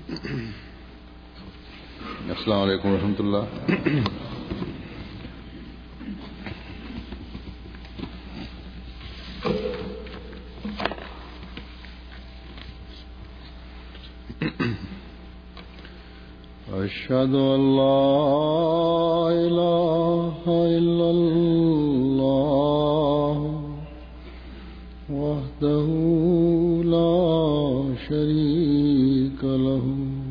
अस्सलाम वालेकुम रहमतुल्लाह। अशहदु अल्ला इलाहा इल्लल्लाह वहदहू ला शरीका लहू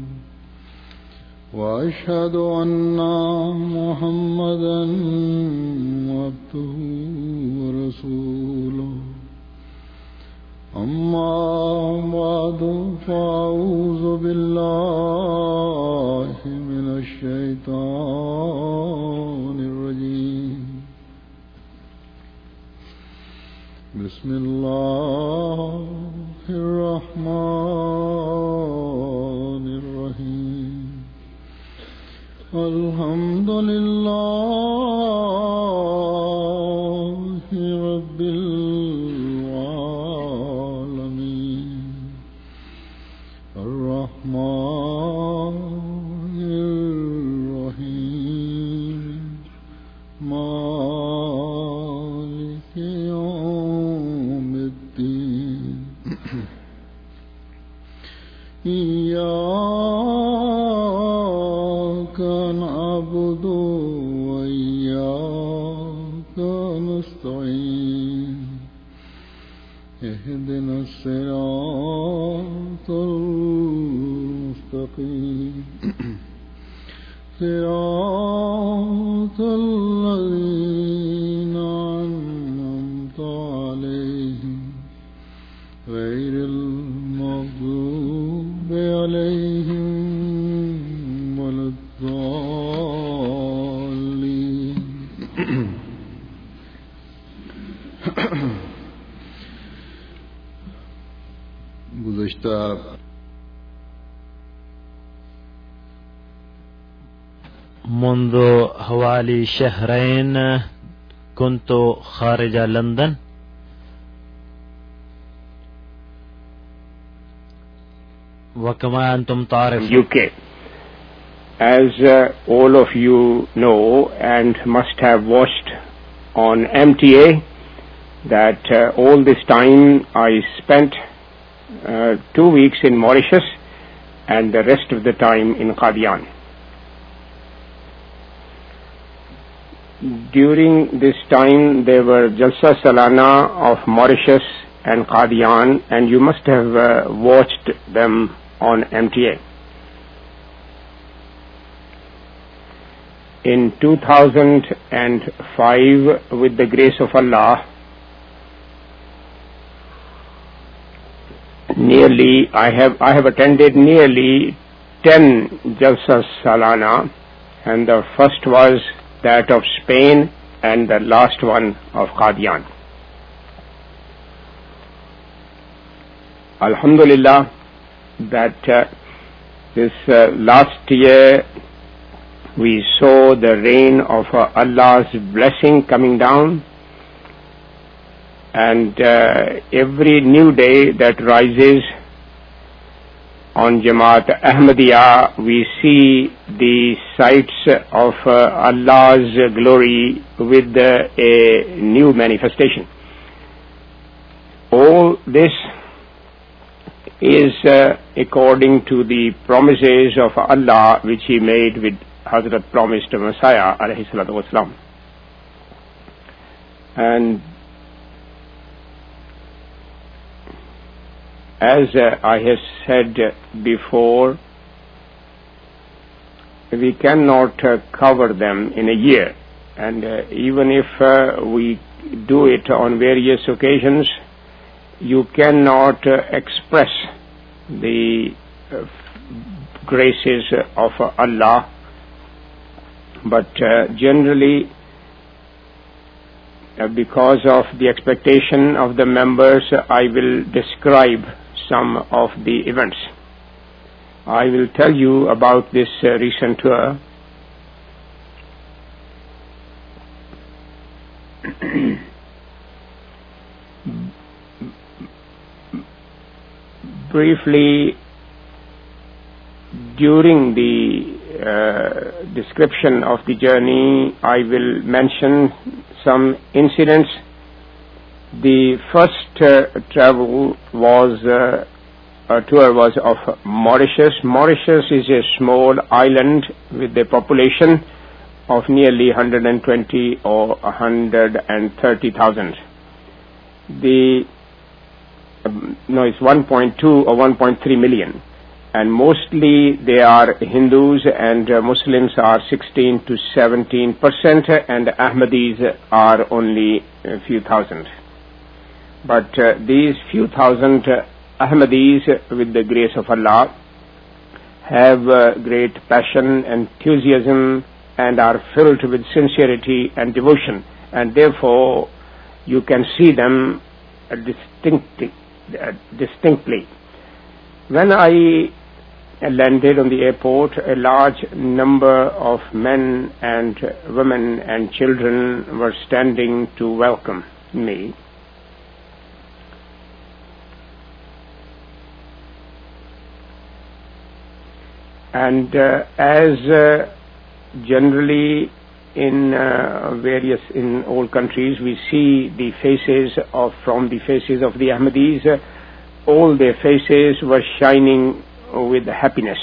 वअशहदु अन्ना मुहम्मदन अब्दुहू व रसूलुहू। अम्मा बअदु फ़अऊज़ु बिल्लाहि मिनश शैतानिर रजीम। बिस्मिल्लाहिर रहमानिर रहीम। अल्हम्दुलिल्लाहि रब्बिल اهدنا الصراط المستقيم صراط الذين أنعمت عليهم غير المغضوب عليهم ولا الضالين। गुज़िश्ता منذ حوالي شهرين كنت خارج لندن، وكما أنتم تعرفون UK. As all of you know and must have watched on MTA, that all this time I spent 2 weeks in Mauritius and the rest of the time in Qadian. During this time there were Jalsa Salana of Mauritius and Qadian, and you must have watched them on MTA. In 2005, with the grace of Allah, I have attended nearly 10 Jalsa Salana, and the first was that of Spain and the last one of Qadian. Alhamdulillah that this last year we saw the rain of Allah's blessing coming down, and every new day that rises on Jamaat Ahmadiyya, we see the sights of Allah's glory with a new manifestation. All this is according to the promises of Allah which He made with Hazrat promised Messiah alayhi salatu wasalam. And as I have said before, we cannot cover them in a year, and even if we do it on various occasions, you cannot express the graces of Allah, but generally, because of the expectation of the members, I will describe some of the events. I will tell you about this recent tour. Briefly, during the description of the journey, I will mention some incidents. The first travel was a tour was of Mauritius. Mauritius is a small island with a population of nearly 120 or 130,000. It's 1.2 or 1.3 million, and mostly they are Hindus, and Muslims are 16 to 17%, and Ahmadis are only a few thousand. But these few thousand Ahmadis, with the grace of Allah, have great passion, enthusiasm, and are filled with sincerity and devotion, and therefore you can see them distinctly. When I landed on the airport, a large number of men and women and children were standing to welcome me. And as generally in all countries, we see the faces from the faces of the Ahmadis, all their faces were shining with happiness.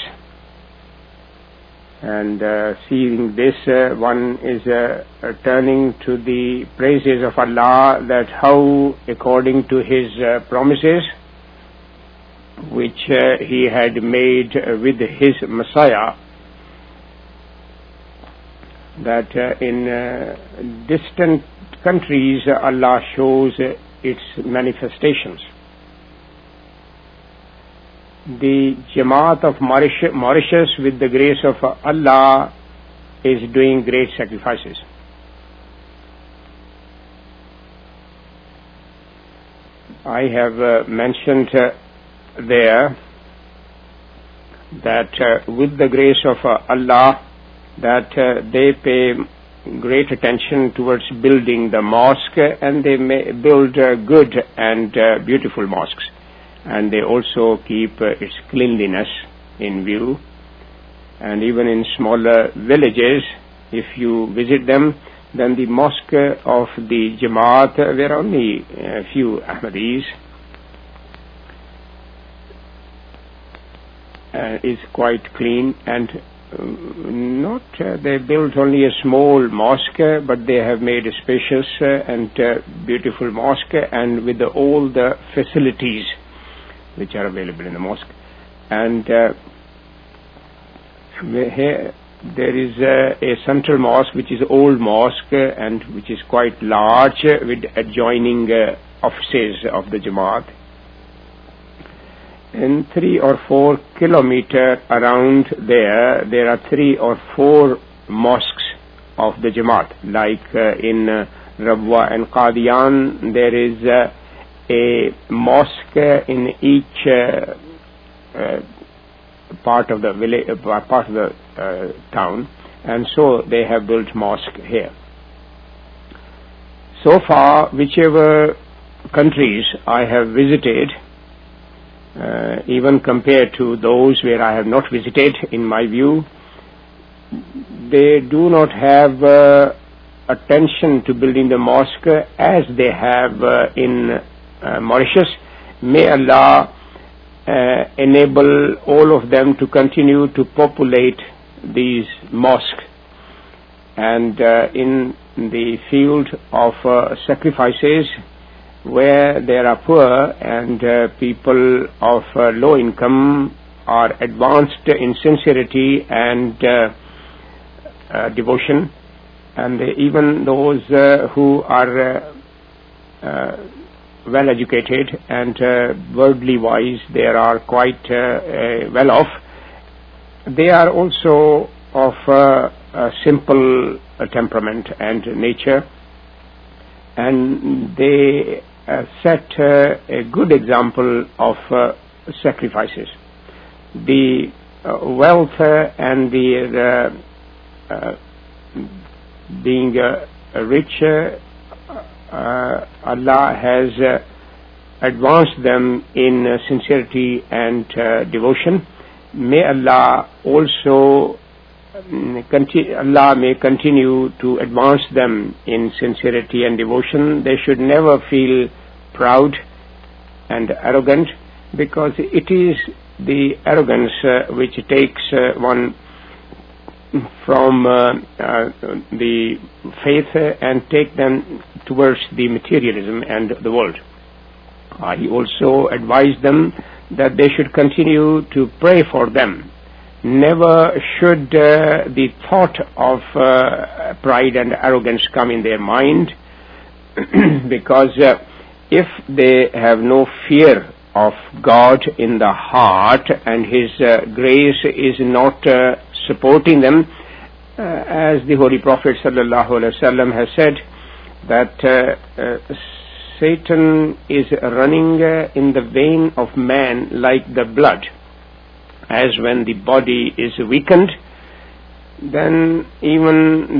And seeing this, one is turning to the praises of Allah, that how, according to His promises, which He had made with His Messiah, that in distant countries Allah shows its manifestations. The Jamaat of Mauritius, with the grace of Allah, is doing great sacrifices. I have mentioned there that with the grace of Allah, that they pay great attention towards building the mosque, and they may build good and beautiful mosques, and they also keep its cleanliness in view. And even in smaller villages, if you visit them, then the mosque of the Jamaat, were only a few Ahmadis, is quite clean, and they built only a small mosque, but they have made a spacious and beautiful mosque, and with all the facilities which are available in the mosque. And here there is a central mosque, which is old mosque, and which is quite large, with adjoining offices of the Jamaat. In 3 or 4 kilometers around there are 3 or 4 mosques of the Jamaat. Like in Rabwa and Qadian, there is a mosque in each part of the village, part of the town, and so they have built mosque here. So far, whichever countries I have visited, even compared to those where I have not visited, in my view, they do not have attention to building the mosque as they have in Mauritius. May Allah enable all of them to continue to populate these mosques. And in the field of sacrifices, where there are poor and people of low income are advanced in sincerity and devotion, and even those who are well educated and worldly wise, they are quite well off. They are also of a simple temperament and nature, and they set a good example of sacrifices. The wealth and the being rich, Allah has advanced them in sincerity and devotion, may Allah also Allah may continue to advance them in sincerity and devotion. They should never feel proud and arrogant, because it is the arrogance which takes one from the faith and take them towards the materialism and the world. He also advised them that they should continue to pray for them. Never should the thought of pride and arrogance come in their mind, because if they have no fear of God in the heart and His grace is not supporting them, as the Holy Prophet ﷺ has said, that Satan is running in the vein of man like the blood. As when the body is weakened, then even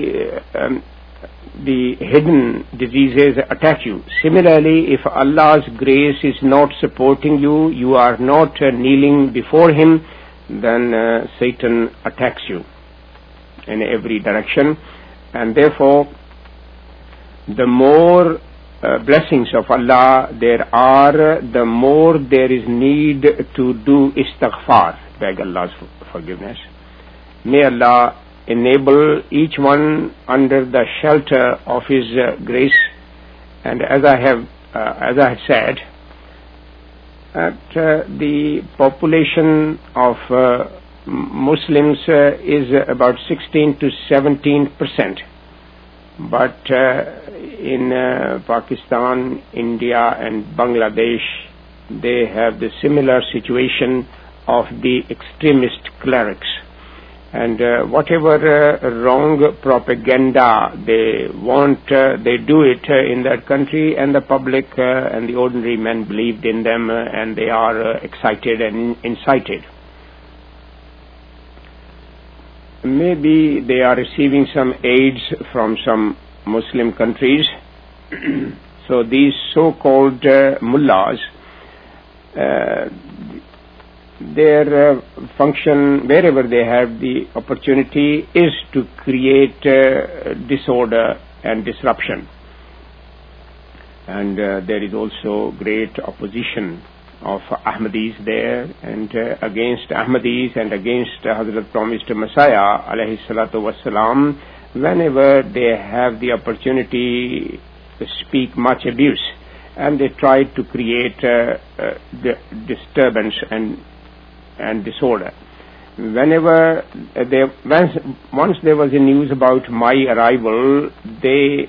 the hidden diseases attack you. Similarly, if Allah's grace is not supporting you, you are not kneeling before Him, then Satan attacks you in every direction. And therefore, the more blessings of Allah there are, the more there is need to do istighfar, beg Allah's forgiveness. May Allah enable each one under the shelter of His grace. And as I have said, that the population of Muslims is about 16 to 17%. But in Pakistan, India and Bangladesh, they have the similar situation of the extremist clerics. And whatever wrong propaganda they want, they do it in that country, and the public and the ordinary men believed in them, and they are excited and incited. Maybe they are receiving some aids from some Muslim countries. So these so-called mullahs, their function, wherever they have the opportunity, is to create disorder and disruption. And there is also great opposition of Ahmadis there, and against Ahmadis and against Hazrat promised Messiah alayhi salatu wassalam. Whenever they have the opportunity to speak much abuse, and they try to create disturbance and disorder. Whenever once there was a news about my arrival, they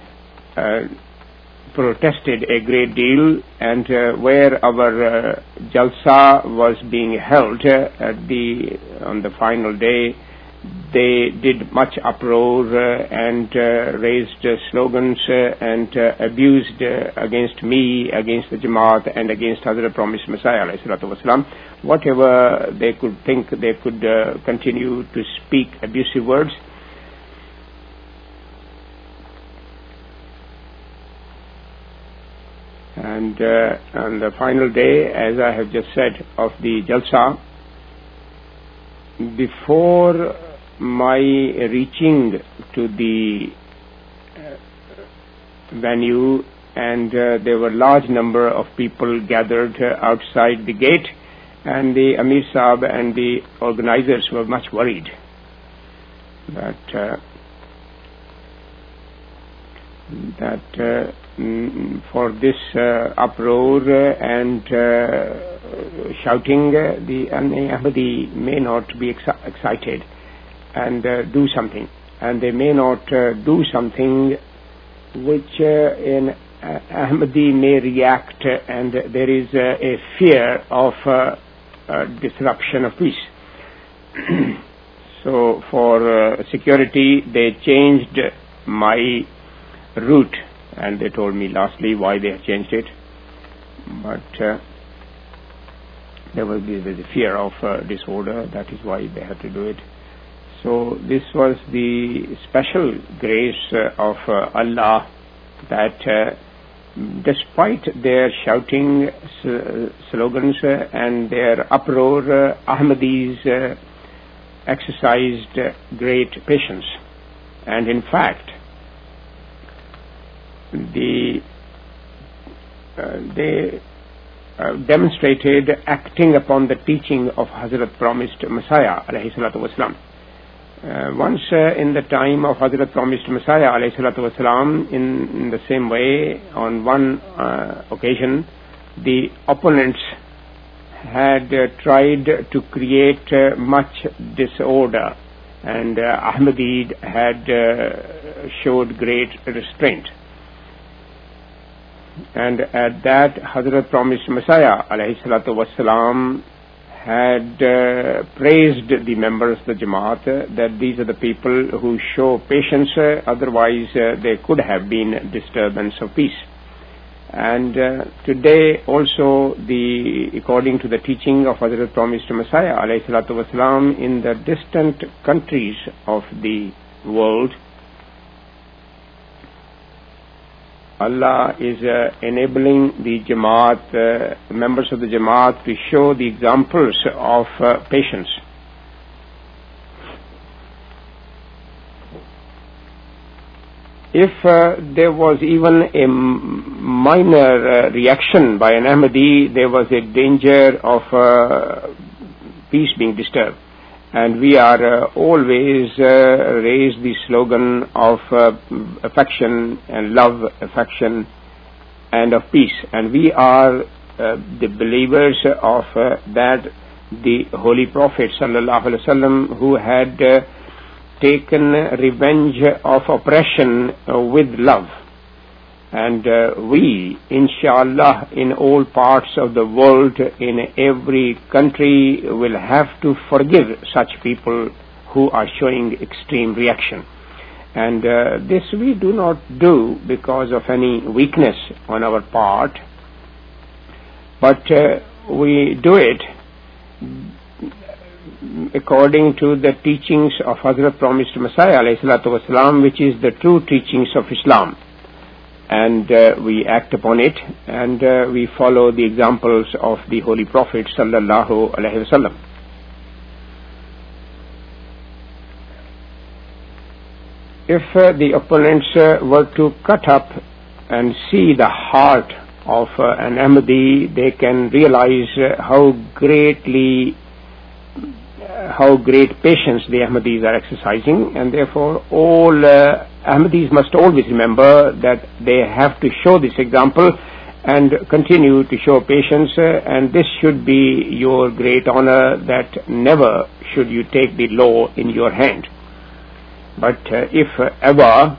protested a great deal, and where our jalsa was being held on the final day, they did much uproar and raised slogans and abused against me, against the Jamaat, and against Hazrat promised Messiah alayhi salatu wasalam. Whatever they could think, they could continue to speak abusive words. And on the final day, as I have just said, of the Jalsa, before my reaching to the venue, and there were large number of people gathered outside the gate, and the Amir Sahib and the organizers were much worried that for this uproar and shouting, the Ahmadi may not be excited and do something, and they may not do something which an Ahmadi may react, and there is a fear of disruption of peace. So for security, they changed my route, and they told me lastly why they have changed it, but there was a fear of disorder. That is why they had to do it. So this was the special grace of Allah, that despite their shouting slogans and their uproar, Ahmadis exercised great patience. And in fact, they demonstrated acting upon the teaching of Hazrat Promised Messiah alayhi salatu wasalam. Once in the time of Hazrat Promised Messiah alayhi salatu wasalam, in the same way, on one occasion, the opponents had tried to create much disorder, and Ahmadi had showed great restraint. And at that, Hazrat Promised Messiah alayhi salatu wasalam had praised the members of the Jamaat that these are the people who show patience, otherwise there could have been disturbance of peace. And today also, according to the teaching of Hazrat Promised Messiah alayhi salatu wasalam, in the distant countries of the world, Allah is enabling the Jamaat, members of the Jamaat, to show the examples of patience. If there was even a minor reaction by an Ahmadi, there was a danger of peace being disturbed. And we are always raise the slogan of affection and love, affection and of peace. And we are the believers of that the Holy Prophet sallallahu alaihi wasallam, who had taken revenge of oppression with love. And we, inshallah, in all parts of the world, in every country, will have to forgive such people who are showing extreme reaction. And this we do not do because of any weakness on our part, but we do it according to the teachings of Hazrat Promised Messiah alayhi salatu wasalam, which is the true teachings of Islam. And we act upon it, and we follow the examples of the Holy Prophet sallallahu alaihi wasallam. If the opponents were to cut up and see the heart of an Ahmadi, they can realize how great patience the Ahmadis are exercising, and therefore all Ahmadis must always remember that they have to show this example and continue to show patience, and this should be your great honor, that never should you take the law in your hand. But if ever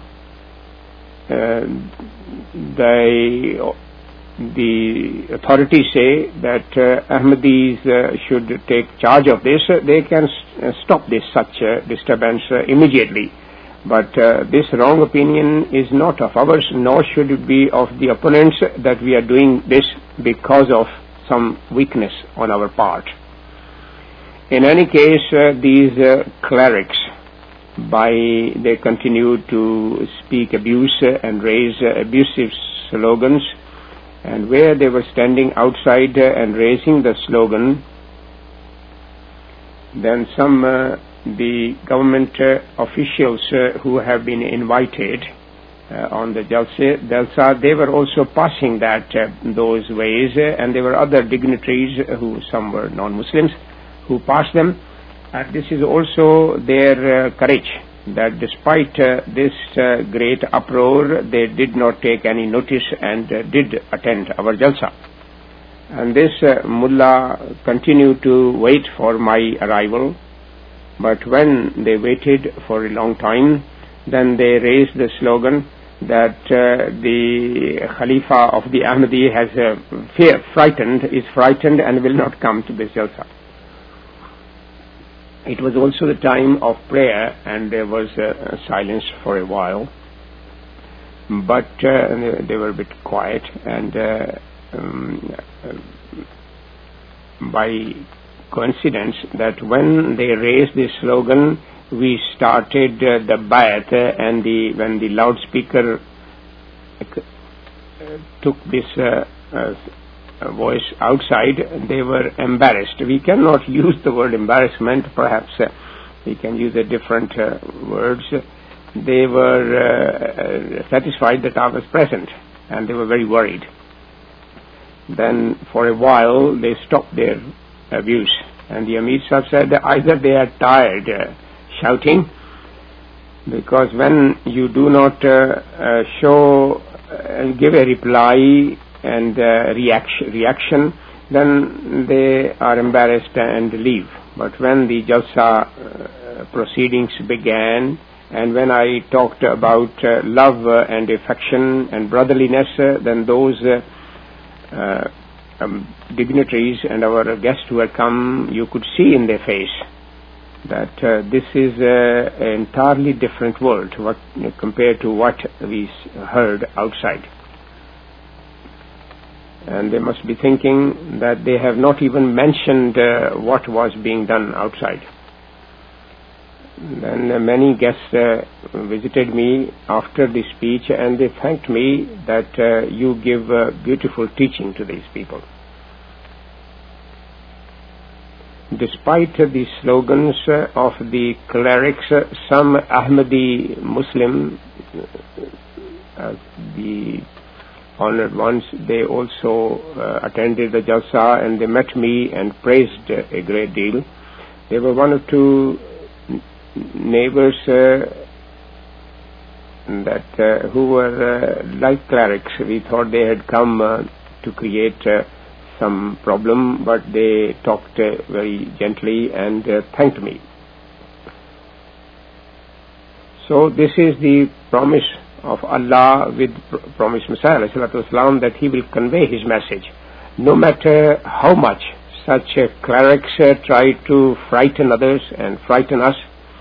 the authorities say that Ahmadis should take charge of this, they can stop this such disturbance immediately. But this wrong opinion is not of ours, nor should it be of the opponents, that we are doing this because of some weakness on our part. In any case, these clerics, they continue to speak abuse and raise abusive slogans, and where they were standing outside and raising the slogan, then the government officials who have been invited on the Jalsa, they were also passing those ways, and there were other dignitaries who, some were non-Muslims, who passed them. And this is also their courage, that despite this great uproar, they did not take any notice and did attend our Jalsa. And this mullah continued to wait for my arrival, but when they waited for a long time, then they raised the slogan that the Khalifa of the Ahmadi is frightened and will not come to this Jalsa. It was also the time of prayer, and there was silence for a while, but they were a bit quiet, and by coincidence that when they raised this slogan, we started the bayat, and when the loudspeaker took this voice outside, they were embarrassed. We cannot use the word embarrassment, perhaps we can use a different words. They were satisfied that I was present, and they were very worried. Then for a while they stopped their abuse, and the Amir Sahib said either they are tired shouting, because when you do not show and give a reply and reaction, then they are embarrassed and leave. But when the Jalsa proceedings began, and when I talked about love and affection and brotherliness, then those dignitaries and our guests who had come, you could see in their face that this is an entirely different world compared to what we heard outside. And they must be thinking that they have not even mentioned what was being done outside. Then many guests visited me after the speech, and they thanked me that you give beautiful teaching to these people. Despite the slogans of the clerics, some Ahmadi Muslim, the honored ones, they also attended the Jalsa, and they met me and praised a great deal. There were one or two neighbors who were like clerics. We thought they had come to create some problem, but they talked very gently and thanked me. So this is the promise of Allah with promise Messiah ﷺ, that he will convey his message. No matter how much such clerics try to frighten others and frighten us,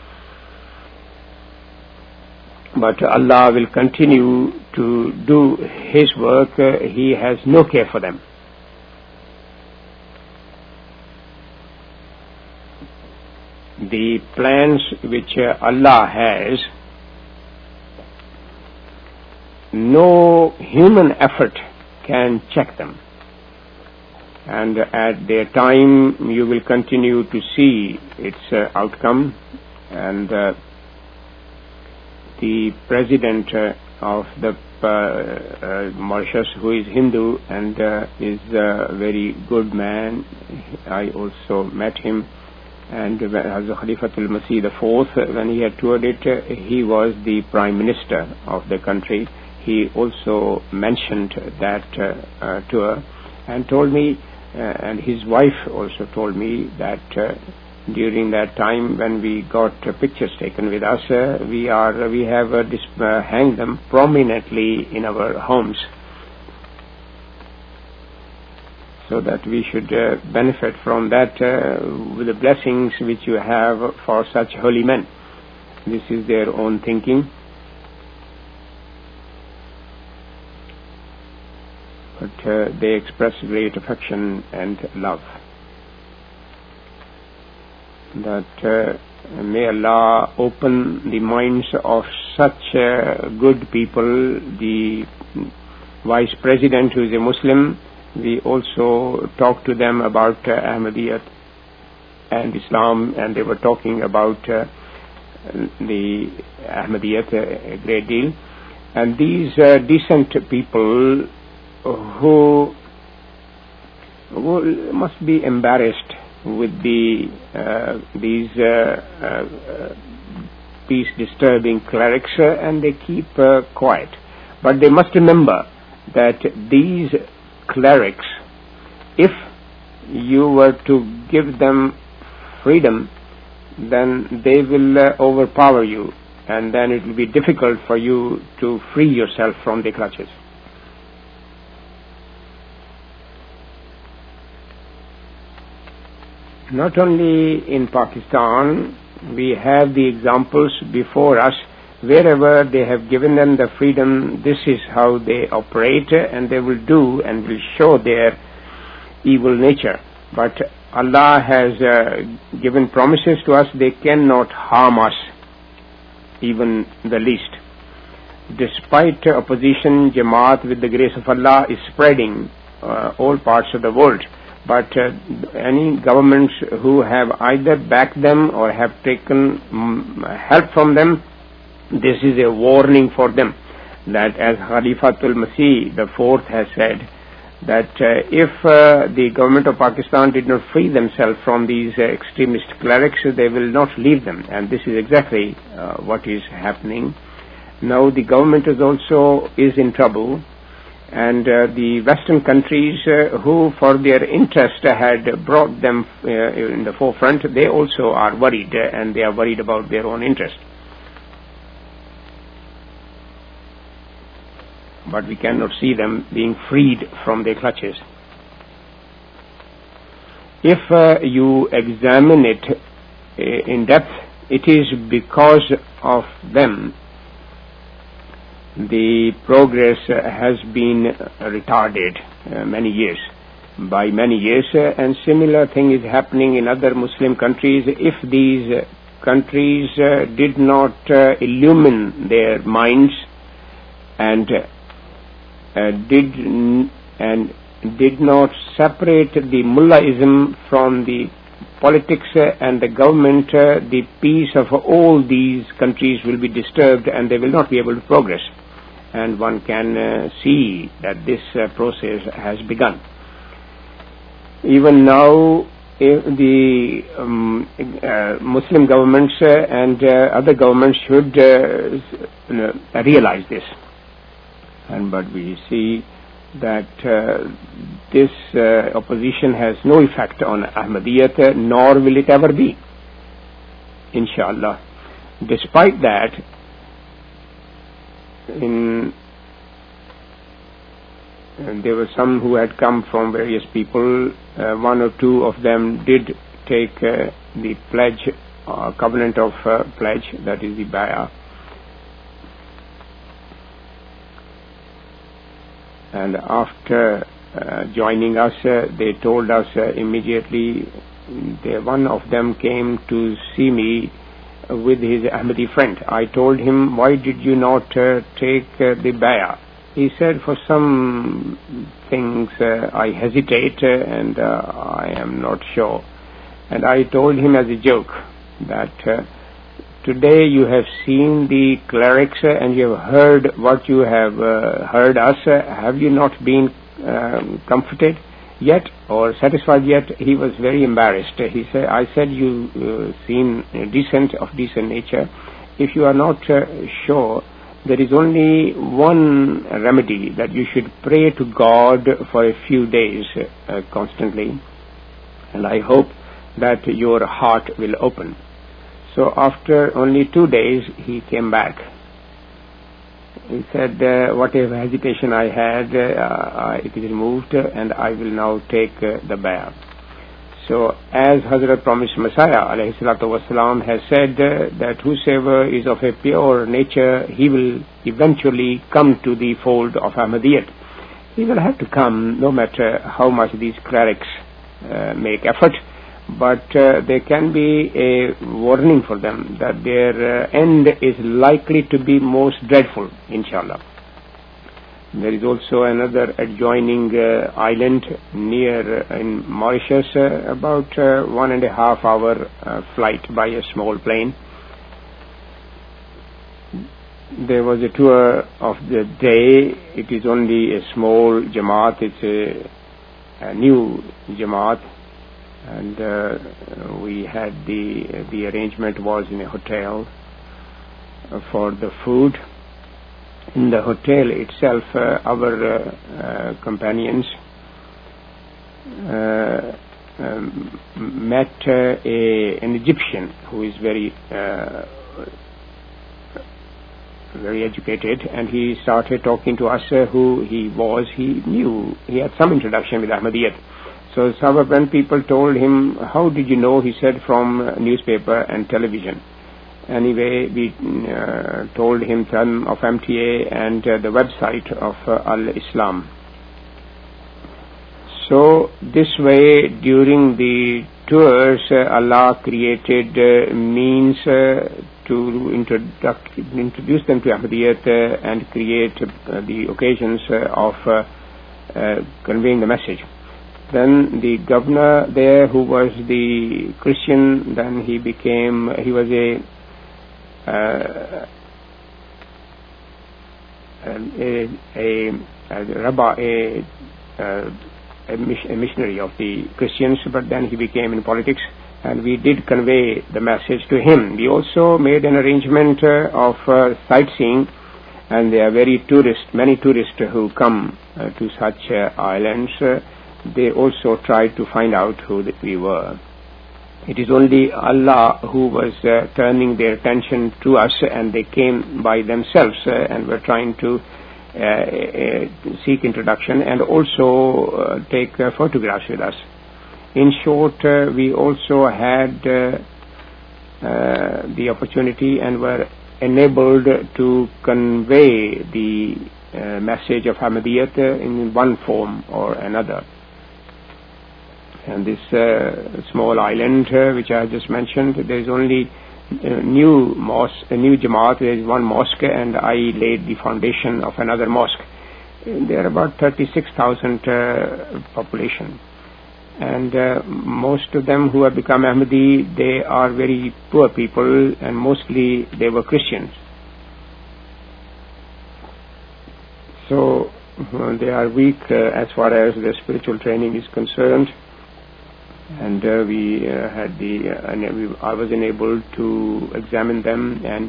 but Allah will continue to do his work. He has no care for them. The plans which Allah has, no human effort can check them. And at their time you will continue to see its outcome. And the president of the Mauritius, who is Hindu and is a very good man, I also met him. And as Khalifatul Masih IV, when he had toured it, he was the Prime Minister of the country. He also mentioned that tour and told me, and his wife also told me, that during that time when we got pictures taken with us, we have hanged them prominently in our homes, so that we should benefit from that with the blessings which you have for such holy men. This is their own thinking. But they express great affection and love. That may Allah open the minds of such good people. The Vice President, who is a Muslim, we also talked to them about Ahmadiyyat and Islam, and they were talking about the Ahmadiyyat a great deal. And these decent people who must be embarrassed with these peace-disturbing clerics, and they keep quiet. But they must remember that these clerics, if you were to give them freedom, then they will overpower you, and then it will be difficult for you to free yourself from their clutches. Not only in Pakistan, we have the examples before us. Wherever they have given them the freedom, this is how they operate, and they will do and will show their evil nature. But Allah has given promises to us, they cannot harm us, even the least. despite opposition, Jamaat, with the grace of Allah, is spreading all parts of the world. But any governments who have either backed them or have taken help from them, this is a warning for them, that as Khalifatul Masih the fourth has said, that if the government of Pakistan did not free themselves from these extremist clerics, they will not leave them. And this is exactly what is happening. Now the government is also in trouble, and the Western countries who for their interest had brought them in the forefront, they also are worried, and they are worried about their own interest. But we cannot see them being freed from their clutches. If you examine it in depth, it is because of them the progress has been retarded by many years, and similar thing is happening in other Muslim countries. If these countries did not illumine their minds and did not separate the mullaism from the politics and the government, the peace of all these countries will be disturbed and they will not be able to progress. And one can see that this process has begun. Even now, the Muslim governments and other governments should realize this. But we see that this opposition has no effect on Ahmadiyyat, nor will it ever be, inshallah. Despite that, there were some who had come from various people. One or two of them did take the pledge, covenant of pledge, that is the bay'ah. And after joining us, they told us immediately, one of them came to see me with his Ahmadi friend. I told him, why did you not take the bay'ah? He said, for some things I hesitate and I am not sure. And I told him as a joke that today you have seen the clerics and you have heard what you have heard us. Have you not been comforted yet or satisfied yet? He was very embarrassed. He said, I said you seem of decent nature. If you are not sure, there is only one remedy, that you should pray to God for a few days constantly, and I hope that your heart will open. So after only 2 days, he came back. He said, whatever hesitation I had, it is removed, and I will now take the bay'ah. So, as Hazrat Promised Messiah alayhi salatu wasalam has said that whosoever is of a pure nature, he will eventually come to the fold of Ahmadiyyat. He will have to come, no matter how much these clerics make effort, but there can be a warning for them that their end is likely to be most dreadful, inshallah. There is also another adjoining island near in Mauritius, about 1.5 hour flight by a small plane. There was a tour of the day. It is only a small Jamaat. It's a new Jamaat, and we had the arrangement was in a hotel for the food. In the hotel itself, our companions met an Egyptian who is very educated, and he started talking to us who he was. He knew, he had some introduction with Ahmadiyyat. So when people told him, how did you know? He said, from newspaper and television. Anyway, we told him some of MTA and the website of Al-Islam. So this way, during the tours, Allah created means to introduce them to Ahmadiyyat and create the occasions of conveying the message. Then the governor there, who was the Christian, then he was a missionary of the Christians, but then he became in politics, and we did convey the message to him. We also made an arrangement of sightseeing, and there are many tourists who come to such islands. They also tried to find out who we were. It is only Allah who was turning their attention to us, and they came by themselves and were trying to seek introduction and also take photographs with us. In short, we also had the opportunity and were enabled to convey the message of Ahmadiyyat in one form or another. And this small island which I just mentioned, there is only a new Jamaat. There is one mosque, and I laid the foundation of another mosque. There are about 36,000 population, and most of them who have become Ahmadi, they are very poor people, and mostly they were Christians. So they are weak as far as their spiritual training is concerned. And I was enabled to examine them and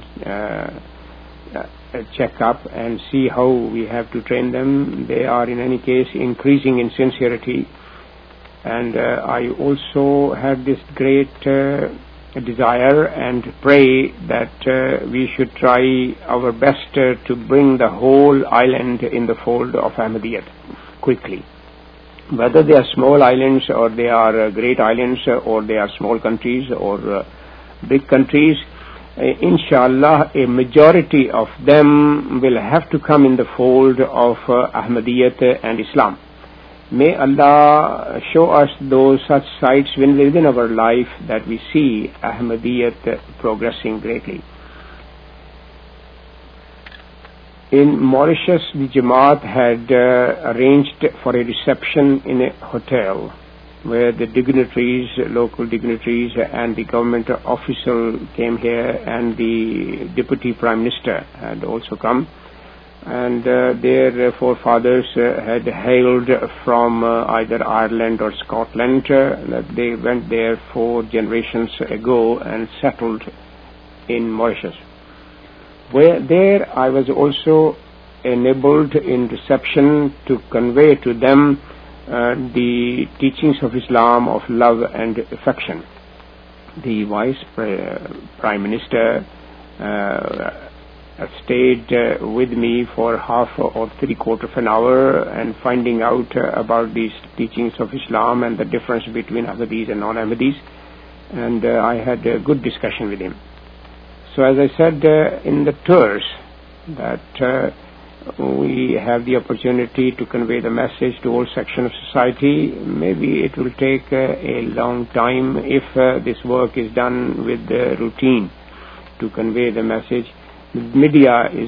check up and see how we have to train them. They are in any case increasing in sincerity, and I also had this great desire and pray that we should try our best to bring the whole island in the fold of Ahmadiyyat quickly. Whether they are small islands or they are great islands or they are small countries or big countries, inshallah a majority of them will have to come in the fold of Ahmadiyyat and Islam. May Allah show us those such sights within our life that we see Ahmadiyyat progressing greatly. In Mauritius, the Jamaat had arranged for a reception in a hotel where the dignitaries, local dignitaries, and the government official came here, and the Deputy Prime Minister had also come. And their forefathers had hailed from either Ireland or Scotland. They went there 4 generations ago and settled in Mauritius. There I was also enabled in reception to convey to them the teachings of Islam of love and affection. The Vice Prime Minister stayed with me for half or 3/4 of an hour and finding out about these teachings of Islam and the difference between Ahmadis and non-Ahmadis, and I had a good discussion with him. So as I said in the tours, that we have the opportunity to convey the message to all sections of society. Maybe it will take a long time if this work is done with routine to convey the message. Media is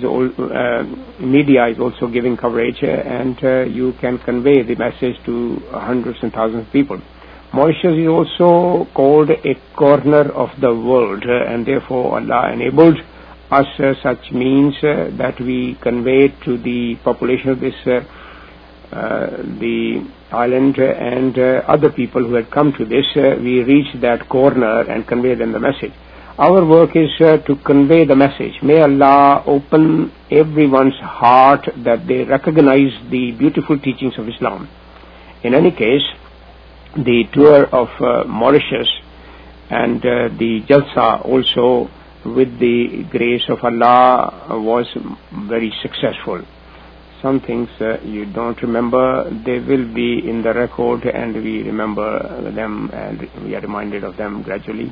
also giving coverage, and you can convey the message to hundreds and thousands of people. Mauritius is also called a corner of the world, and therefore Allah enabled us such means that we convey to the population of this the island and other people who had come to this. We reached that corner and convey them the message. Our work is to convey the message. May Allah open everyone's heart that they recognize the beautiful teachings of Islam. In any case, the tour of Mauritius and the Jalsa also, with the grace of Allah, was very successful. Some things you don't remember, they will be in the record, and we remember them and we are reminded of them gradually.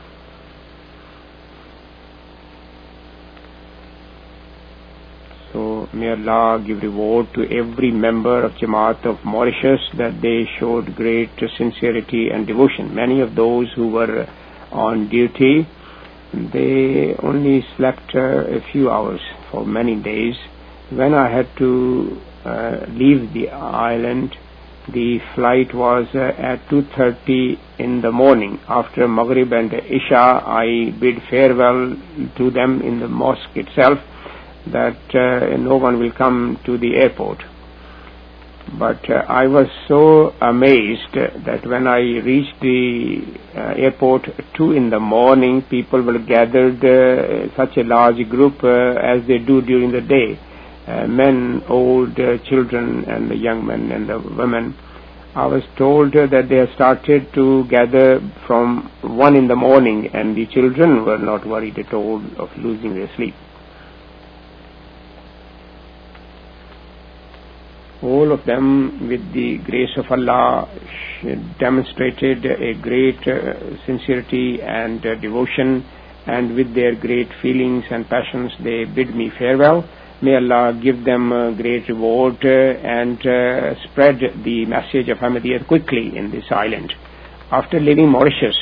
So may Allah give reward to every member of Jamaat of Mauritius that they showed great sincerity and devotion. Many of those who were on duty they only slept a few hours for many days. When I had to leave the island, the flight was at 2:30 in the morning. After Maghrib and Isha, I bid farewell to them in the mosque itself, that no one will come to the airport. But I was so amazed that when I reached the airport 2 in the morning, people were gathered, such a large group as they do during the day. Men, old, children, and the young men and the women. I was told that they had started to gather from 1 in the morning, and the children were not worried at all of losing their sleep. All of them, with the grace of Allah, demonstrated a great sincerity and devotion, and with their great feelings and passions they bid me farewell. May Allah give them great reward and spread the message of Ahmadiyyat quickly in this island. After leaving Mauritius,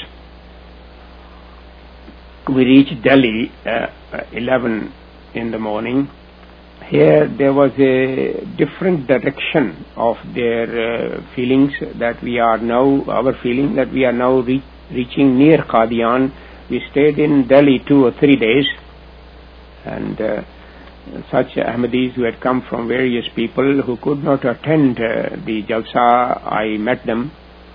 we reached Delhi 11 in the morning. Here there was a different direction of their feelings, that we are now, our feeling that we are now reaching near Qadian. We stayed in Delhi 2 or 3 days, and such Ahmadis who had come from various people who could not attend the Jalsa, I met them.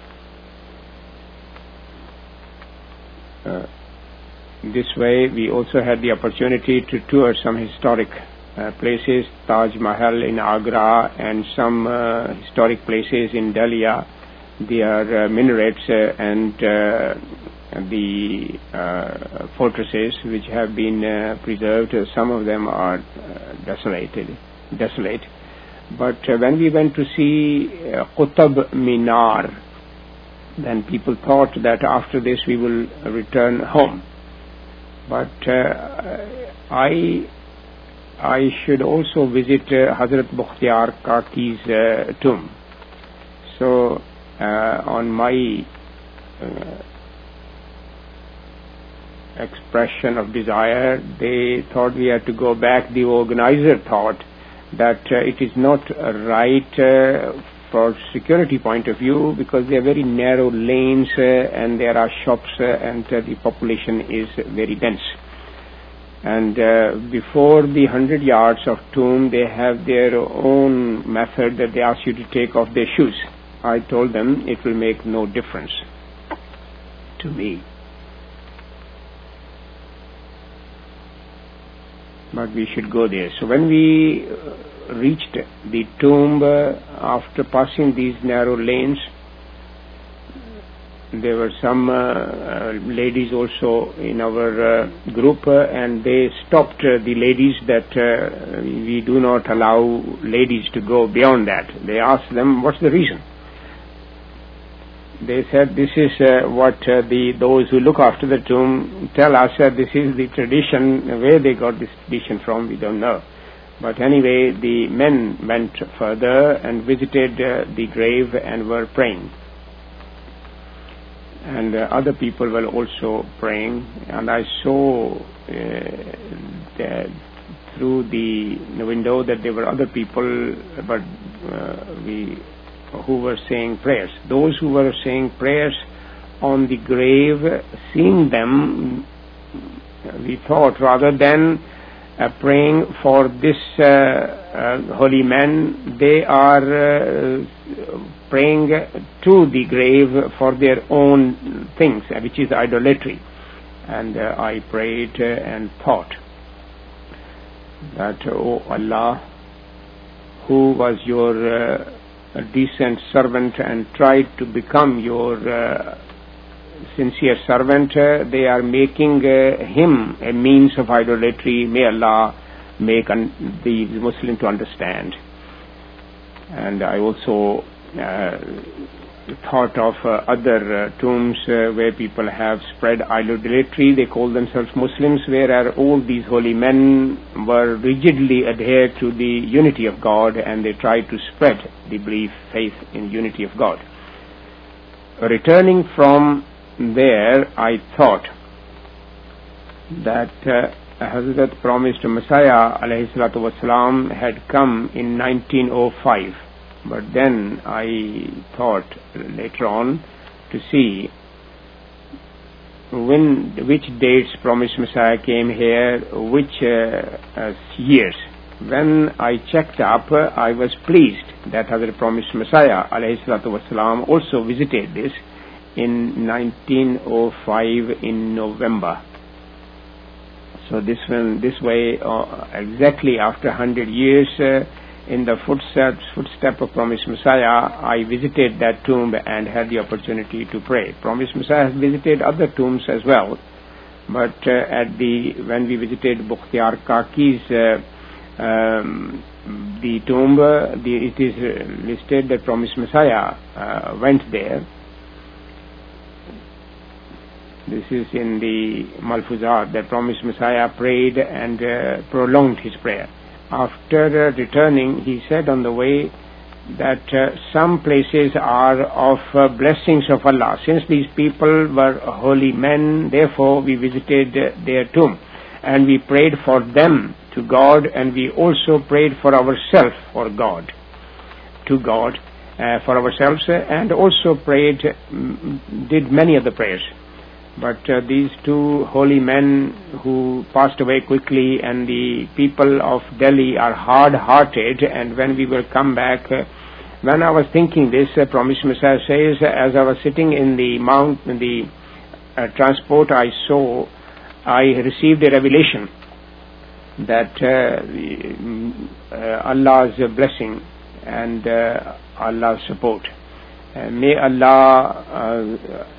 This way we also had the opportunity to tour some historic places, Taj Mahal in Agra and some historic places in Delhi. Their minarets and the fortresses which have been preserved. Some of them are desolate. But when we went to see Qutb Minar, then people thought that after this we will return home. But I should also visit Hazrat Bukhtiyar Kaki's tomb. So on my expression of desire, they thought we had to go back. The organizer thought that it is not right for security point of view, because they are very narrow lanes and there are shops and the population is very dense. And before the 100 yards of tomb, they have their own method that they ask you to take off their shoes. I told them it will make no difference to me. But we should go there. So when we reached the tomb, after passing these narrow lanes, there were some ladies also in our group, and they stopped the ladies that we do not allow ladies to go beyond that. They asked them, what's the reason? They said, this is what those who look after the tomb tell us. This is the tradition. Where they got this tradition from, we don't know. But anyway, the men went further and visited the grave and were praying. And other people were also praying. And I saw through the window that there were other people, but who were saying prayers. Those who were saying prayers on the grave, seeing them, we thought, rather than praying for this holy man, they are praying to the grave for their own things, which is idolatry. And I prayed and thought that, O Allah, who was your a decent servant and tried to become your sincere servant, they are making him a means of idolatry. May Allah make the Muslim to understand. And I also thought of other tombs where people have spread idolatry. They call themselves Muslims, where all these holy men were rigidly adhered to the unity of God, and they tried to spread the belief, faith in unity of God. Returning from there, I thought that Hazrat promised Messiah alayhi salatu wasalam had come in 1905. But then I thought later on to see which dates promised Messiah came here, which years. When I checked up, I was pleased that Hazrat promised Messiah alayhi salatu wasalam also visited this in 1905 in November. So this way, exactly after 100 years, in the footstep of Promised Messiah, I visited that tomb and had the opportunity to pray. Promised Messiah has visited other tombs as well, but when we visited Bukhtiyar Kaki's the tomb, it is listed that Promised Messiah went there. This is in the Malfuzat that Promised Messiah prayed and prolonged his prayer. After returning, he said on the way that some places are of blessings of Allah. Since these people were holy men, therefore we visited their tomb and we prayed for them to God, and we also prayed for ourselves for God, to God for ourselves, and also prayed, did many other prayers. But these two holy men who passed away quickly, and the people of Delhi are hard-hearted, and when we will come back, when I was thinking this, Promised Messiah says, as I was sitting in the transport, I received a revelation that Allah's blessing and Allah's support. May Allah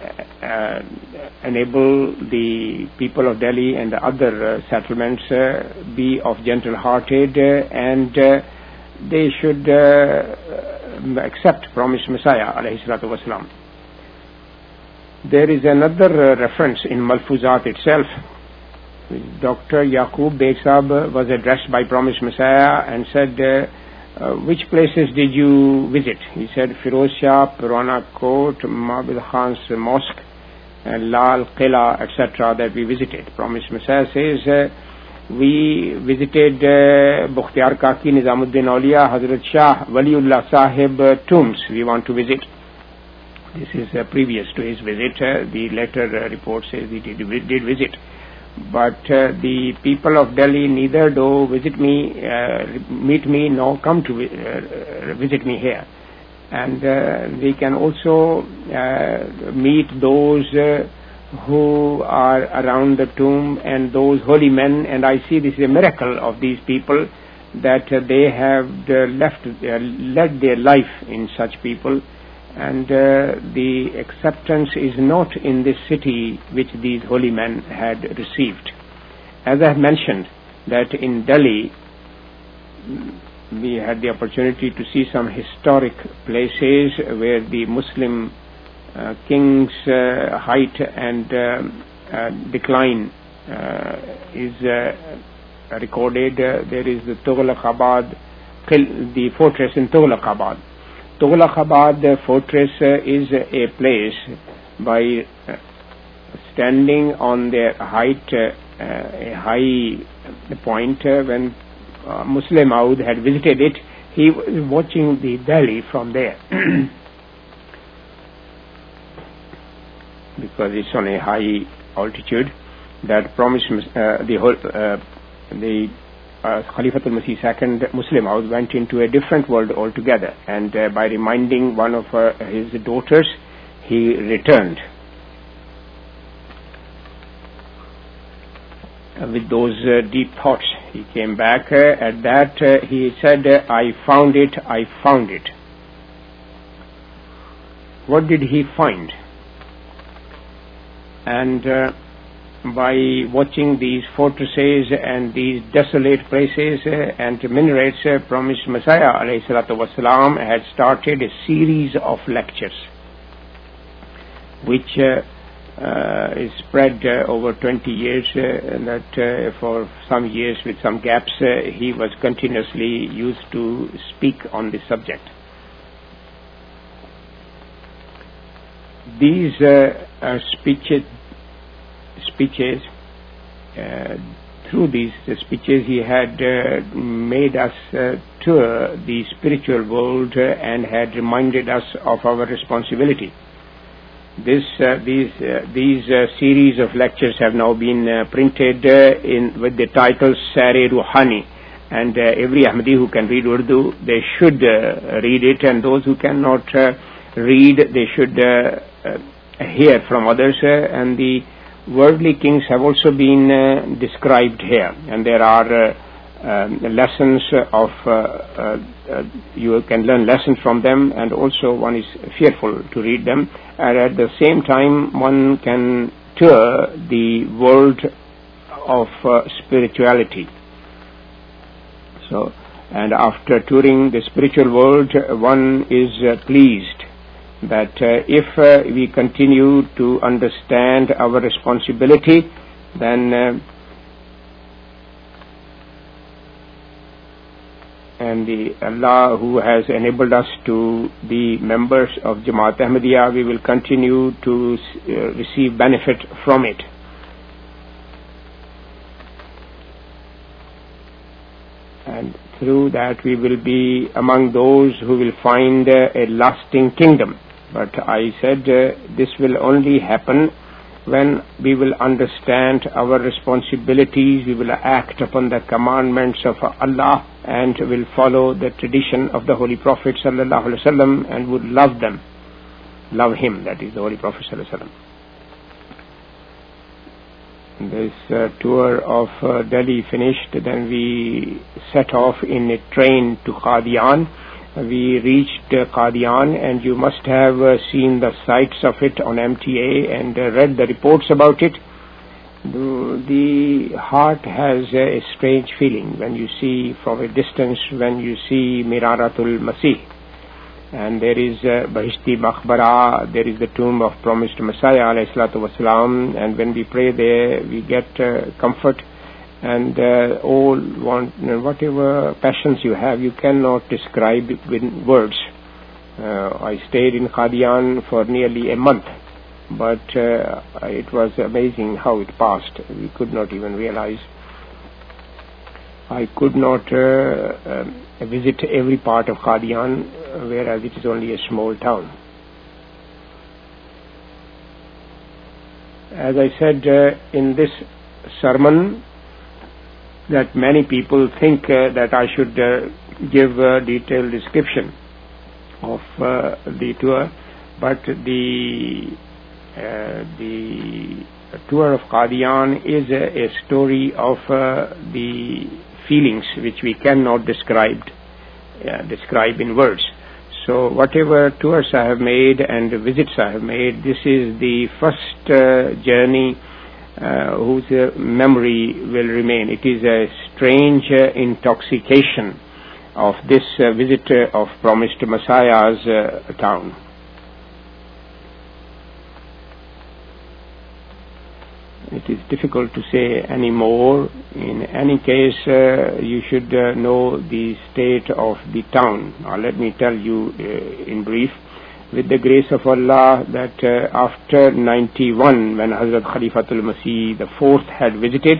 enable the people of Delhi and the other settlements be of gentle-hearted, and they should accept Promised Messiah alayhi salatu wasalam. There is another reference in Malfuzat itself. Dr. Yaqub Beg Sahab was addressed by Promised Messiah and said, which places did you visit? He said, Firoz Shah, Purana Court, Mabid Khan's Mosque, Lal Qila, etc. that we visited. Promised Messiah says, we visited Bukhtiyar Kaki, Nizamuddin Auliya, Hazrat Shah, Waliullah Sahib tombs we want to visit. This is previous to his visit. The later report says he did visit. But the people of Delhi neither do visit me, meet me, nor come to visit me here. And we can also meet those who are around the tomb and those holy men. And I see this is a miracle of these people, that they have led their life in such people. And the acceptance is not in this city which these holy men had received. As I have mentioned, that in Delhi we had the opportunity to see some historic places where the Muslim king's height and decline is recorded. There is the Tughlaqabad, the fortress in Tughlaqabad. Tughlaqabad fortress is a place by standing on their height, a high point. When Muslim Maud had visited it, he was watching the Delhi from there because it's on a high altitude. That promised the Khalifatul Masih II, Muslim Maud, went into a different world altogether, and by reminding one of his daughters, he returned with those deep thoughts. He came back. At that he said, I found it. What did he find? And by watching these fortresses and these desolate places and minarets, Promised Messiah alayhi salatu wasalam had started a series of lectures which is spread over 20 years, that for some years with some gaps he was continuously used to speak on this subject. These speeches through these speeches, he had made us tour the spiritual world and had reminded us of our responsibility. These series of lectures have now been printed with the title Sare Ruhani, and every Ahmadi who can read Urdu, they should read it, and those who cannot read, they should hear from others, and the worldly kings have also been described here, and there are lessons of you can learn lessons from them, and also one is fearful to read them, and at the same time one can tour the world of spirituality. So, and after touring the spiritual world, one is pleased that if we continue to understand our responsibility, then and the Allah who has enabled us to be members of Jamaat Ahmadiyya, we will continue to receive benefit from it. And through that we will be among those who will find a lasting kingdom. But I said this will only happen when we will understand our responsibilities, we will act upon the commandments of Allah, and will follow the tradition of the Holy Prophet sallallahu alaihi wasallam, and would love him, that is the Holy Prophet sallallahu alaihi wasallam. This tour of Delhi finished, then we set off in a train to Qadian. We reached Qadian, and you must have seen the sights of it on MTA and read the reports about it. The heart has a strange feeling when you see from a distance, when you see Miraratul Masih, and there is Bahishti Maqbara, there is the tomb of promised Messiah alayhi salatu wasalam, and when we pray there we get comfort, and all whatever passions you have, you cannot describe it with words. I stayed in Qadian for nearly a month, but it was amazing how it passed. We could not even realize. I could not visit every part of Qadian, whereas it is only a small town. As I said in this sermon, that many people think that I should give a detailed description of the tour, but the tour of Qadian is a story of the feelings which we cannot describe in words. So whatever tours I have made and visits I have made, this is the first journey whose memory will remain. It is a strange intoxication of this visit of promised Messiah's town. It is difficult to say any more. In any case, you should know the state of the town. Now, let me tell you in brief. With the grace of Allah, that after 91, when Hazrat Khalifatul Masih the fourth had visited,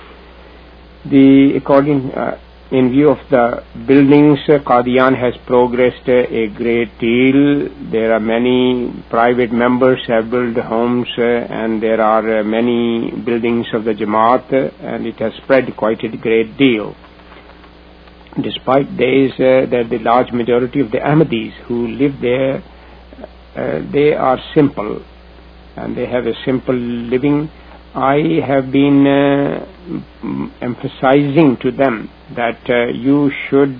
in view of the buildings, Qadian has progressed a great deal. There are many private members have built homes, and there are many buildings of the Jamaat, and it has spread quite a great deal. Despite this, that the large majority of the Ahmadis who live there, they are simple, and they have a simple living. I have been emphasizing to them that you should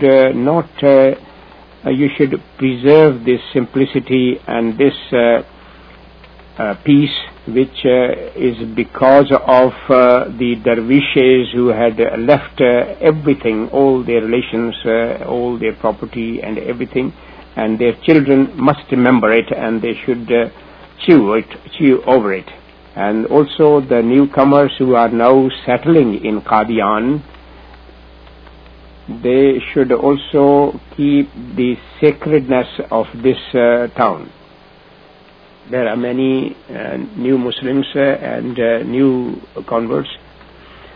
you should preserve this simplicity and this peace, which is because of the dervishes who had left everything, all their relations, all their property and everything, and their children must remember it, and they should chew over it. And also the newcomers who are now settling in Qadian, they should also keep the sacredness of this town. There are many new Muslims and new converts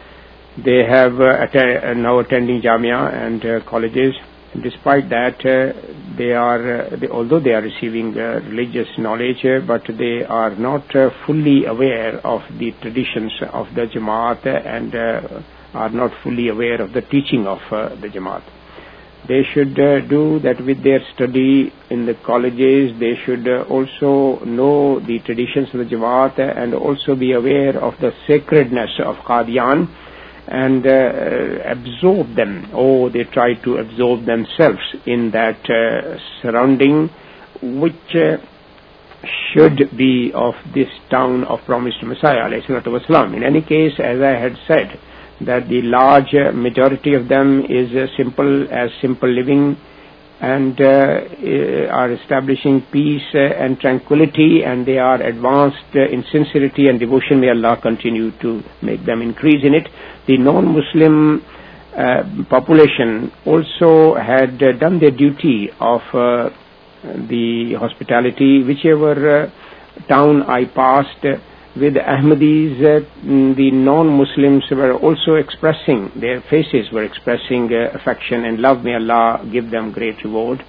They have now attending Jamia and colleges. Despite that, although they are receiving religious knowledge, but they are not fully aware of the traditions of the Jamaat and are not fully aware of the teaching of the Jamaat. They should do that with their study in the colleges. They should also know the traditions of the Jamaat and also be aware of the sacredness of Qadian and absorb them, or they try to absorb themselves in that surrounding which should be of this town of promised Messiah alayhi salatu wasalam. In any case, as I had said, that the large majority of them is simple living and are establishing peace and tranquility, and they are advanced in sincerity and devotion. May Allah continue to make them increase in it. The non-Muslim population also had done their duty of the hospitality. Whichever town I passed with Ahmadis, the non-Muslims were also expressing, their faces were expressing affection and love. May Allah give them great reward.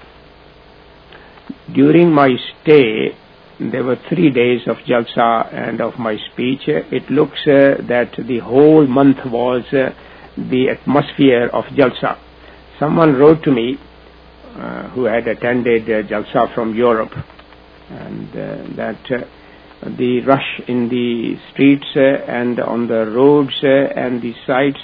During my stay, there were 3 days of Jalsa and of my speech. It looks that the whole month was the atmosphere of Jalsa. Someone wrote to me who had attended Jalsa from Europe, and that the rush in the streets and on the roads and the sites,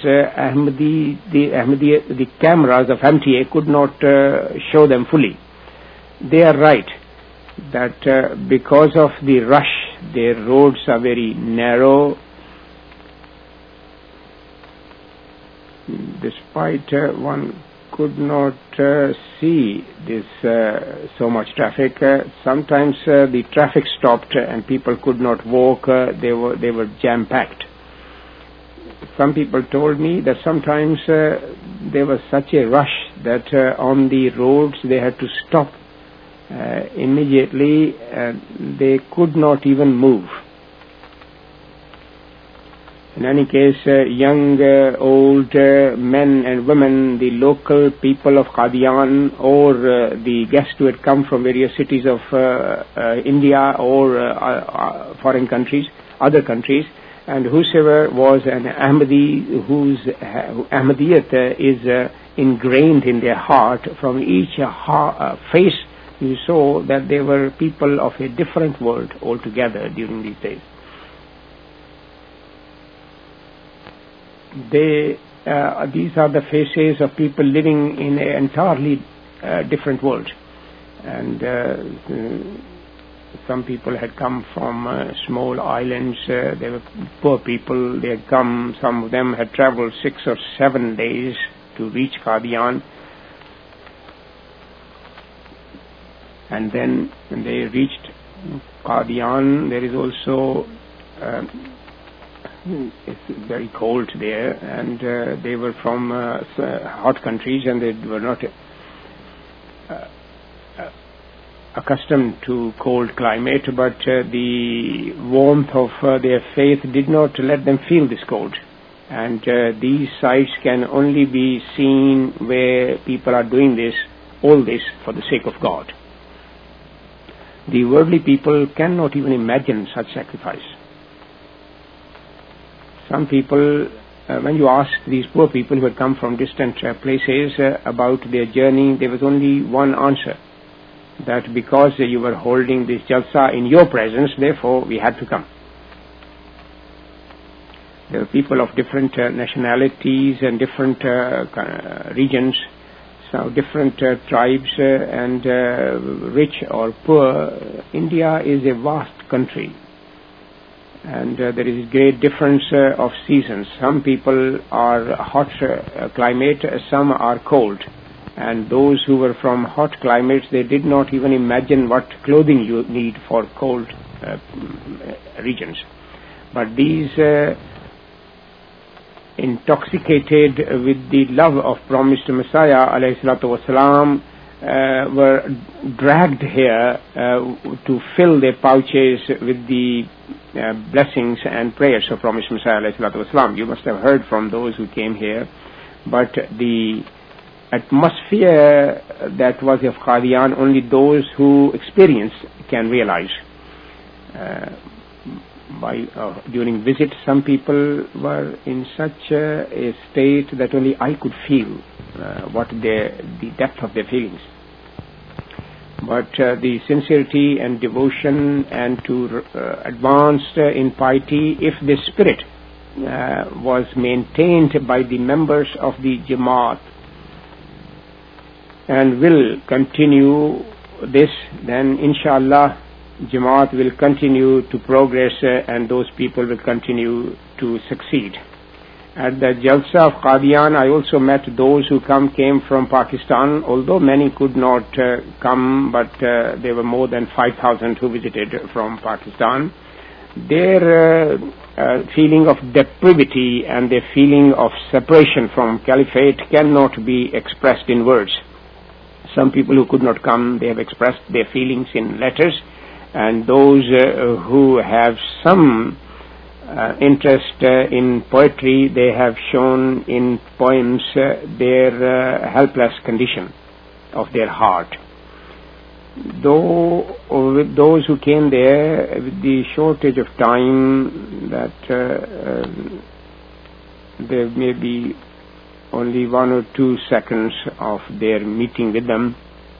the cameras of MTA could not show them fully. They are right that because of the rush, their roads are very narrow. Despite one could not see this so much traffic. Sometimes the traffic stopped and people could not walk. They were jam-packed. Some people told me that sometimes there was such a rush that on the roads they had to stop immediately. They could not even move. In any case, young, old, men and women, the local people of Qadian, or the guests who had come from various cities of India or foreign countries, other countries, and whosoever was an Ahmadi whose Ahmadiyat is ingrained in their heart, from each face you saw that they were people of a different world altogether during these days. These are the faces of people living in an entirely different world, and some people had come from small islands. They were poor people. They had come. Some of them had traveled 6 or 7 days to reach Qadian, and then when they reached Qadian, there is also it's very cold there, and they were from hot countries, and they were not accustomed to cold climate, but the warmth of their faith did not let them feel this cold. And these sights can only be seen where people are doing all this for the sake of God. The worldly people cannot even imagine such sacrifice. Some people, when you ask these poor people who had come from distant places about their journey, there was only one answer, that because you were holding this jalsa in your presence, therefore we had to come. There were people of different nationalities and different regions, so different tribes and rich or poor. India is a vast country. And there is great difference of seasons. Some people are hot climate, some are cold. And those who were from hot climates, they did not even imagine what clothing you need for cold regions. But these intoxicated with the love of promised Messiah alayhi salatu wasalam, were dragged here to fill their pouches with the blessings and prayers of Promised Messiah alayhi salatu wasalam. You must have heard from those who came here, but the atmosphere that was of Qadian, only those who experience can realize. During visit, some people were in such a state that only I could feel what the depth of their feelings. But the sincerity and devotion and to advance in piety, if the spirit was maintained by the members of the Jamaat and will continue this, then inshallah Jamaat will continue to progress and those people will continue to succeed. At the Jalsa of Qadian, I also met those who came from Pakistan, although many could not come, but there were more than 5,000 who visited from Pakistan. Their feeling of depravity and their feeling of separation from Caliphate cannot be expressed in words. Some people who could not come, they have expressed their feelings in letters, and those who have some interest in poetry, they have shown in poems their helpless condition of their heart. Though with those who came there, with the shortage of time, that there may be only 1 or 2 seconds of their meeting with them,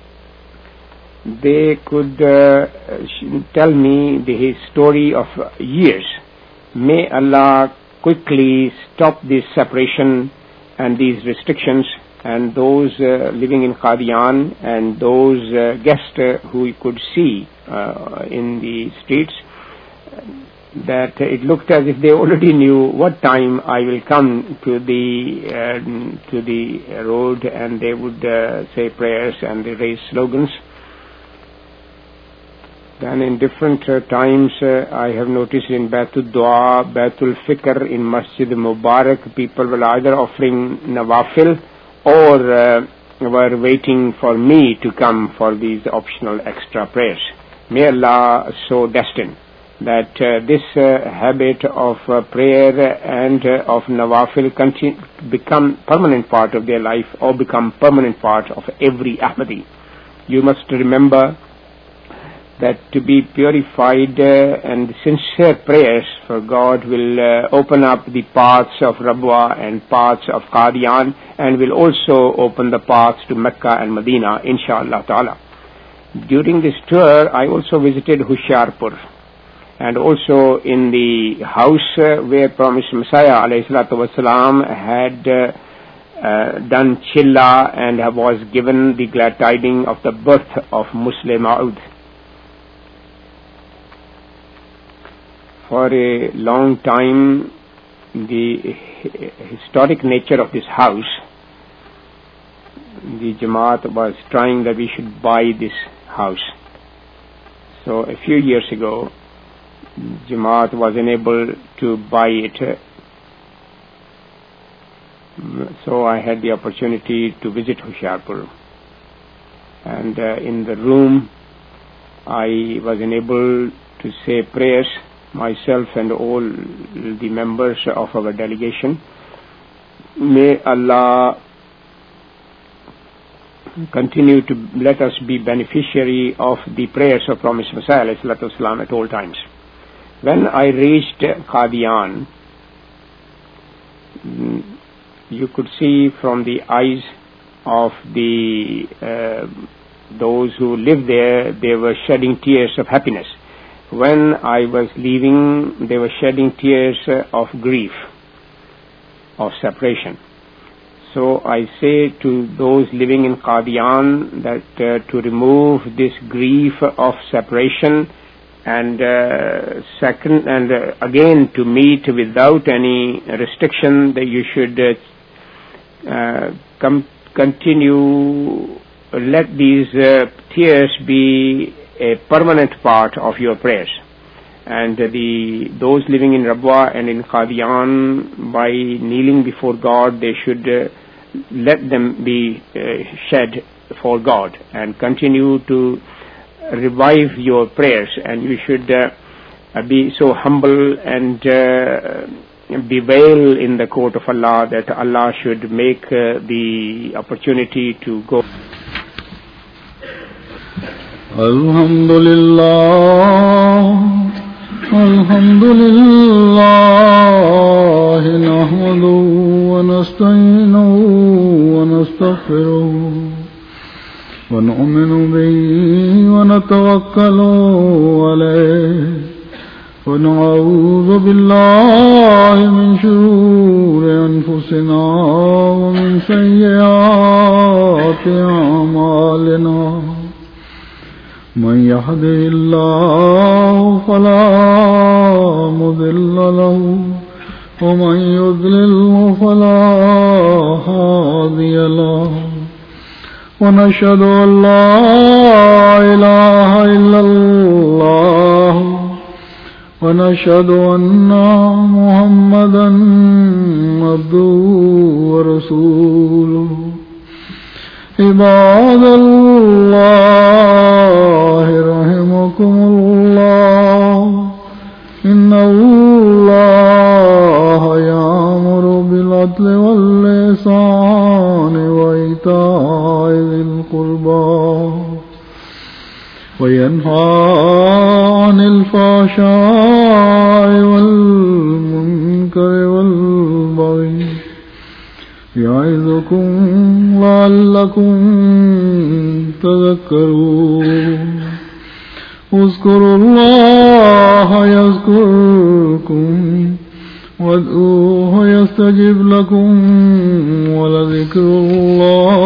they could tell me the story of years. May Allah quickly stop this separation and these restrictions, and those living in Qadian and those guests who we could see in the streets, that it looked as if they already knew what time I will come to the road, and they would say prayers and they raise slogans. Then in different times, I have noticed in Baitul Dua, Baitul Fikr, in Masjid Mubarak, people were either offering nawafil or were waiting for me to come for these optional extra prayers. May Allah so destine that this habit of prayer and of nawafil become permanent part of their life, or become permanent part of every Ahmadi. You must remember that to be purified and sincere prayers for God will open up the paths of Rabwa and paths of Qadian, and will also open the paths to Mecca and Medina, inshallah ta'ala. During this tour, I also visited Hoshiarpur, and also in the house where Promised Messiah alayhi salatu wasalam had done chilla and was given the glad tidings of the birth of Muslim Ma'ud. For a long time, the historic nature of this house, the Jamaat was trying that we should buy this house. So a few years ago, Jamaat was unable to buy it. So I had the opportunity to visit Hoshiarpur. And in the room, I was unable to say prayers, myself and all the members of our delegation. May Allah continue to let us be beneficiary of the prayers of Promised Messiah alayhi salatu wasalam at all times. When I reached Qadian, you could see from the eyes of those who lived there, they were shedding tears of happiness. When I was leaving, they were shedding tears of grief, of separation. So I say to those living in Qadian that to remove this grief of separation, and second, and again to meet without any restriction, that you should continue, let these tears be a permanent part of your prayers. And those living in Rabwa and in Qadian, by kneeling before God, they should let them be shed for God and continue to revive your prayers, and you should be so humble and bewail in the court of Allah that Allah should make the opportunity to go. Alhamdulillah, nahmaduhu wa nasta'inuhu wa nastaghfiruh wa nu'minu bihi wa natawakkalu alayhi wa na'udhu billahi min shururi anfusina wa min sayyiati a'malina. من يهده الله فلا مضل له ومن يضلل فلا هادي له ونشهد أن لا إله إلا الله ونشهد أن محمدا عبده ورسوله. عباد الله رحمكم الله، إن الله يأمر بالعدل والإحسان وإيتاء ذي القربى وينهى عن الفحشاء والمنكر والبغي يعظكم لعلكم تذكرون. اذكروا الله يذكركم وادعوه يستجب لكم ولذكر الله